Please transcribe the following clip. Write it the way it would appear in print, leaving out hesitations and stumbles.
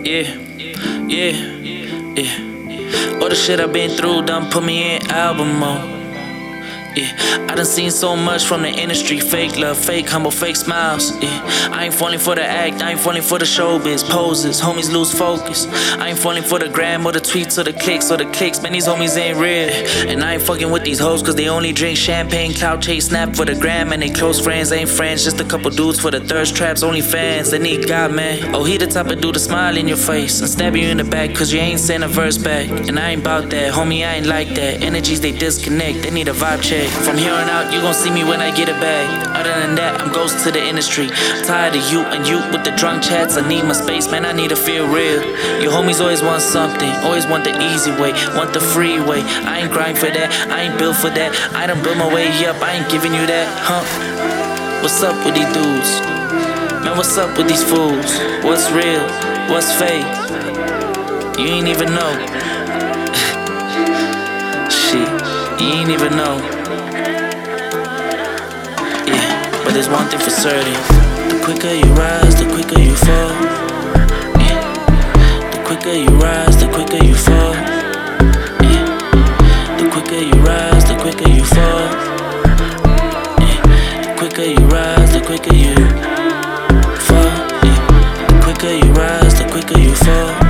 Yeah, yeah. All the shit I've been through done put me in album mode. Yeah, I done seen so much from the industry. Fake love, fake humble, fake smiles. Yeah, I ain't falling for the act, I ain't falling for the showbiz poses. Homies lose focus. I ain't falling for the gram or the tweets or the clicks. Man, these homies ain't real. And I ain't fucking with these hoes cause they only drink champagne, clout chase, snap for the gram. And they close friends ain't friends, just a couple dudes for the thirst traps. Only fans, they need God, man. Oh, he the type of dude to smile in your face and stab you in the back cause you ain't sent a verse back. And I ain't bout that, homie, I ain't like that. Energies they disconnect, they need a vibe check. From here on out, you gon' see me when I get a bag. Other than that, I'm ghost to the industry. Tired of you and you with the drunk chats. I need my space, man, I need to feel real. Your homies always want something, always want the easy way, want the freeway. I ain't grind for that, I ain't built for that. I done built my way up, I ain't giving you that, huh? What's up with these dudes? Man, what's up with these fools? What's real? What's fake? You ain't even know. Shit, you ain't even know. But there's one thing for certain. The quicker you rise, the quicker you fall. Yeah. The quicker you rise, the quicker you fall. Yeah. The quicker you rise, the quicker you fall. Yeah. The quicker you rise, the quicker you fall. Yeah. The quicker you rise, the quicker you fall.